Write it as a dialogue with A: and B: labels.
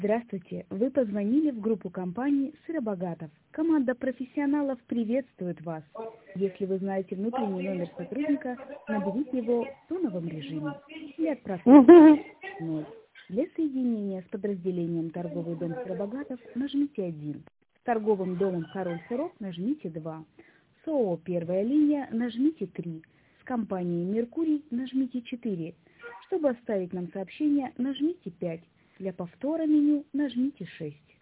A: Здравствуйте! Вы позвонили в группу компании «Сыробогатов». Команда профессионалов приветствует вас. Если вы знаете внутренний номер сотрудника, наберите его в тоновом режиме. Для отправки 0. Для соединения с подразделением «Торговый дом Сыробогатов» нажмите 1. С торговым домом «Король сыров» нажмите 2. С ООО «Первая линия» нажмите 3. С компанией «Меркурий» нажмите 4. Чтобы оставить нам сообщение, нажмите 5. Для повтора меню нажмите 6.